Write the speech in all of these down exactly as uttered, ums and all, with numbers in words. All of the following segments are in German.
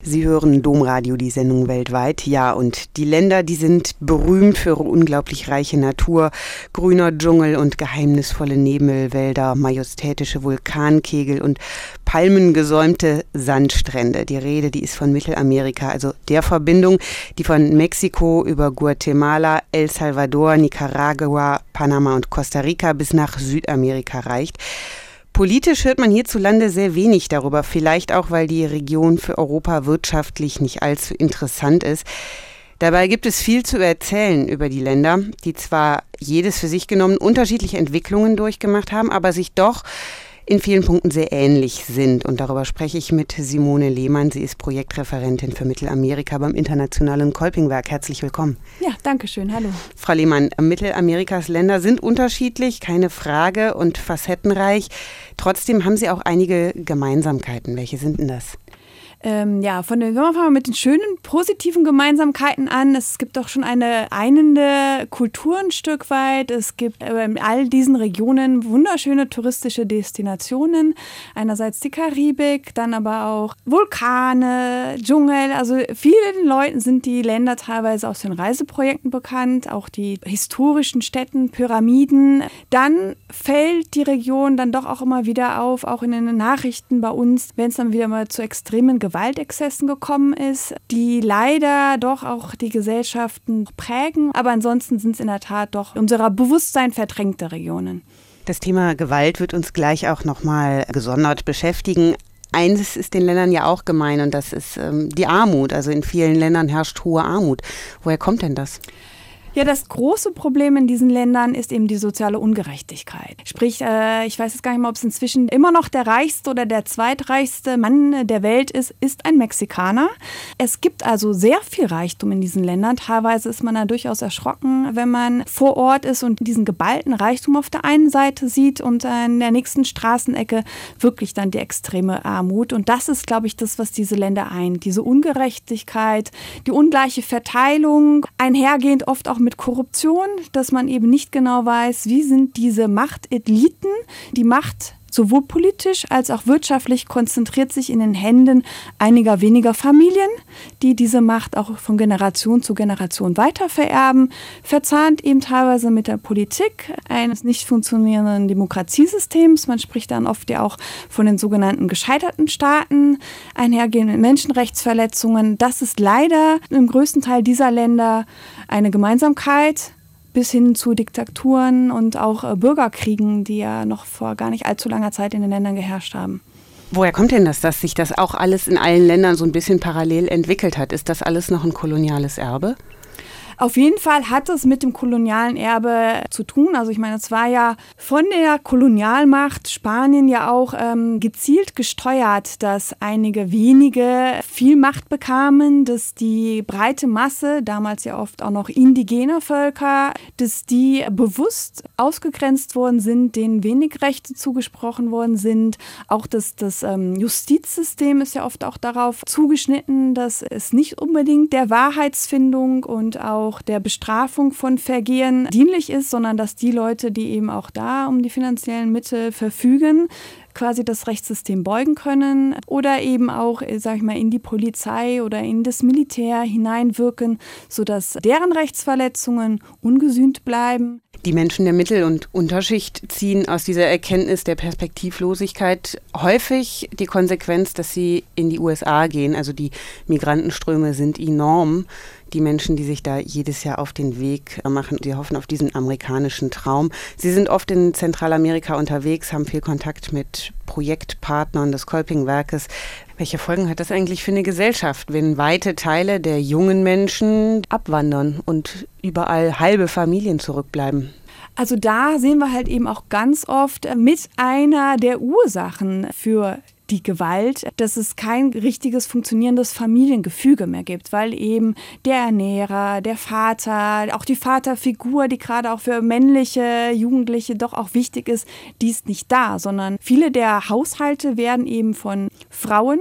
Sie hören Domradio, die Sendung weltweit. Ja, und die Länder, die sind berühmt für ihre unglaublich reiche Natur, grüner Dschungel und geheimnisvolle Nebelwälder, majestätische Vulkankegel und palmengesäumte Sandstrände. Die Rede, die ist von Mittelamerika, also der Verbindung, die von Mexiko über Guatemala, El Salvador, Nicaragua, Panama und Costa Rica bis nach Südamerika reicht. Politisch hört man hierzulande sehr wenig darüber, vielleicht auch, weil die Region für Europa wirtschaftlich nicht allzu interessant ist. Dabei gibt es viel zu erzählen über die Länder, die zwar jedes für sich genommen unterschiedliche Entwicklungen durchgemacht haben, aber sich doch in vielen Punkten sehr ähnlich sind. Und darüber spreche ich mit Simone Lehmann. Sie ist Projektreferentin für Mittelamerika beim Internationalen Kolpingwerk. Herzlich willkommen. Ja, danke schön. Hallo. Frau Lehmann, Mittelamerikas Länder sind unterschiedlich, keine Frage, und facettenreich. Trotzdem haben sie auch einige Gemeinsamkeiten. Welche sind denn das? Ähm, ja, von den, fangen wir mal mit den schönen, positiven Gemeinsamkeiten an. Es gibt doch schon eine einende Kultur ein Stück weit. Es gibt in all diesen Regionen wunderschöne touristische Destinationen. Einerseits die Karibik, dann aber auch Vulkane, Dschungel. Also vielen Leuten sind die Länder teilweise aus den Reiseprojekten bekannt, auch die historischen Städten, Pyramiden. Dann fällt die Region dann doch auch immer wieder auf, auch in den Nachrichten bei uns, wenn es dann wieder mal zu extremen Gewaltexzessen gekommen ist, die leider doch auch die Gesellschaften prägen. Aber ansonsten sind es in der Tat doch unserer Bewusstsein verdrängte Regionen. Das Thema Gewalt wird uns gleich auch nochmal gesondert beschäftigen. Eines ist den Ländern ja auch gemein, und das ist ähm, die Armut. Also in vielen Ländern herrscht hohe Armut. Woher kommt denn das? Ja, das große Problem in diesen Ländern ist eben die soziale Ungerechtigkeit. Sprich, äh, ich weiß jetzt gar nicht mal, ob es inzwischen immer noch der reichste oder der zweitreichste Mann der Welt ist, ist ein Mexikaner. Es gibt also sehr viel Reichtum in diesen Ländern. Teilweise ist man da durchaus erschrocken, wenn man vor Ort ist und diesen geballten Reichtum auf der einen Seite sieht und in der nächsten Straßenecke wirklich dann die extreme Armut. Und das ist, glaube ich, das, was diese Länder eint. Diese Ungerechtigkeit, die ungleiche Verteilung, einhergehend oft auch mit Korruption, dass man eben nicht genau weiß, wie sind diese Machteliten, die Macht sowohl politisch als auch wirtschaftlich konzentriert sich in den Händen einiger weniger Familien, die diese Macht auch von Generation zu Generation weitervererben, verzahnt eben teilweise mit der Politik eines nicht funktionierenden Demokratiesystems. Man spricht dann oft ja auch von den sogenannten gescheiterten Staaten, einhergehenden Menschenrechtsverletzungen. Das ist leider im größten Teil dieser Länder eine Gemeinsamkeit, bis hin zu Diktaturen und auch äh, Bürgerkriegen, die ja noch vor gar nicht allzu langer Zeit in den Ländern geherrscht haben. Woher kommt denn das, dass sich das auch alles in allen Ländern so ein bisschen parallel entwickelt hat? Ist das alles noch ein koloniales Erbe? Auf jeden Fall hat es mit dem kolonialen Erbe zu tun. Also ich meine, es war ja von der Kolonialmacht Spanien ja auch ähm, gezielt gesteuert, dass einige wenige viel Macht bekamen, dass die breite Masse, damals ja oft auch noch indigene Völker, dass die bewusst ausgegrenzt worden sind, denen wenig Rechte zugesprochen worden sind. Auch das, das ähm, Justizsystem ist ja oft auch darauf zugeschnitten, dass es nicht unbedingt der Wahrheitsfindung und auch auch der Bestrafung von Vergehen dienlich ist, sondern dass die Leute, die eben auch da um die finanziellen Mittel verfügen, quasi das Rechtssystem beugen können oder eben auch, sag ich mal, in die Polizei oder in das Militär hineinwirken, sodass deren Rechtsverletzungen ungesühnt bleiben. Die Menschen der Mittel- und Unterschicht ziehen aus dieser Erkenntnis der Perspektivlosigkeit häufig die Konsequenz, dass sie in die U S A gehen. Also die Migrantenströme sind enorm. Die Menschen, die sich da jedes Jahr auf den Weg machen, die hoffen auf diesen amerikanischen Traum. Sie sind oft in Zentralamerika unterwegs, haben viel Kontakt mit Projektpartnern des Kolpingwerkes. Welche Folgen hat das eigentlich für eine Gesellschaft, wenn weite Teile der jungen Menschen abwandern und überall halbe Familien zurückbleiben? Also da sehen wir halt eben auch ganz oft mit einer der Ursachen für die Gewalt, dass es kein richtiges funktionierendes Familiengefüge mehr gibt, weil eben der Ernährer, der Vater, auch die Vaterfigur, die gerade auch für männliche Jugendliche doch auch wichtig ist, die ist nicht da, sondern viele der Haushalte werden eben von Frauen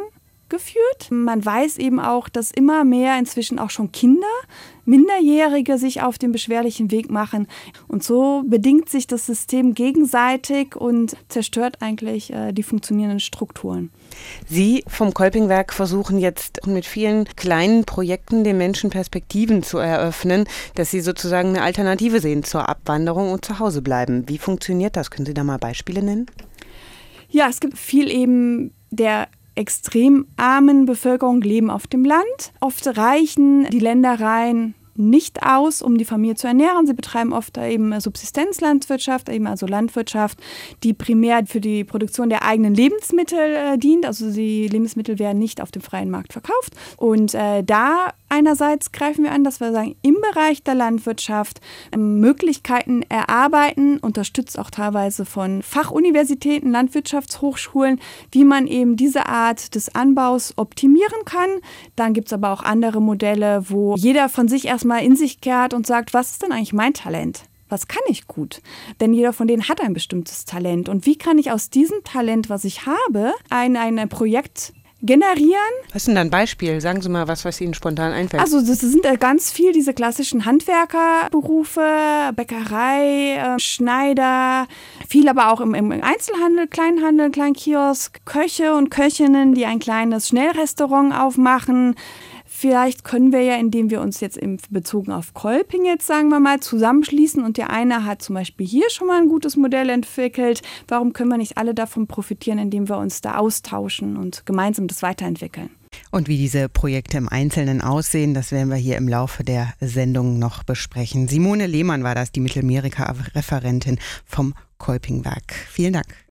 geführt. Man weiß eben auch, dass immer mehr inzwischen auch schon Kinder, Minderjährige sich auf den beschwerlichen Weg machen. Und so bedingt sich das System gegenseitig und zerstört eigentlich äh, die funktionierenden Strukturen. Sie vom Kolpingwerk versuchen jetzt mit vielen kleinen Projekten den Menschen Perspektiven zu eröffnen, dass sie sozusagen eine Alternative sehen zur Abwanderung und zu Hause bleiben. Wie funktioniert das? Können Sie da mal Beispiele nennen? Ja, es gibt viel eben der extrem armen Bevölkerung leben auf dem Land. Oft reichen die Ländereien nicht aus, um die Familie zu ernähren. Sie betreiben oft eben Subsistenzlandwirtschaft, eben also Landwirtschaft, die primär für die Produktion der eigenen Lebensmittel äh, dient. Also die Lebensmittel werden nicht auf dem freien Markt verkauft. Und äh, da einerseits greifen wir an, dass wir sagen, im Bereich der Landwirtschaft äh, Möglichkeiten erarbeiten, unterstützt auch teilweise von Fachuniversitäten, Landwirtschaftshochschulen, wie man eben diese Art des Anbaus optimieren kann. Dann gibt es aber auch andere Modelle, wo jeder von sich erst mal in sich kehrt und sagt, was ist denn eigentlich mein Talent? Was kann ich gut? Denn jeder von denen hat ein bestimmtes Talent. Und wie kann ich aus diesem Talent, was ich habe, ein, ein Projekt generieren? Was ist denn da ein Beispiel? Sagen Sie mal was, was Ihnen spontan einfällt. Also das sind ganz viel diese klassischen Handwerkerberufe, Bäckerei, äh, Schneider, viel aber auch im, im Einzelhandel, Kleinhandel, Kleinkiosk, Köche und Köchinnen, die ein kleines Schnellrestaurant aufmachen. Vielleicht können wir ja, indem wir uns jetzt im bezogen auf Kolping jetzt, sagen wir mal, zusammenschließen und der eine hat zum Beispiel hier schon mal ein gutes Modell entwickelt. Warum können wir nicht alle davon profitieren, indem wir uns da austauschen und gemeinsam das weiterentwickeln? Und wie diese Projekte im Einzelnen aussehen, das werden wir hier im Laufe der Sendung noch besprechen. Simone Lehmann war das, die Mittelamerika-Referentin vom Kolpingwerk. Vielen Dank.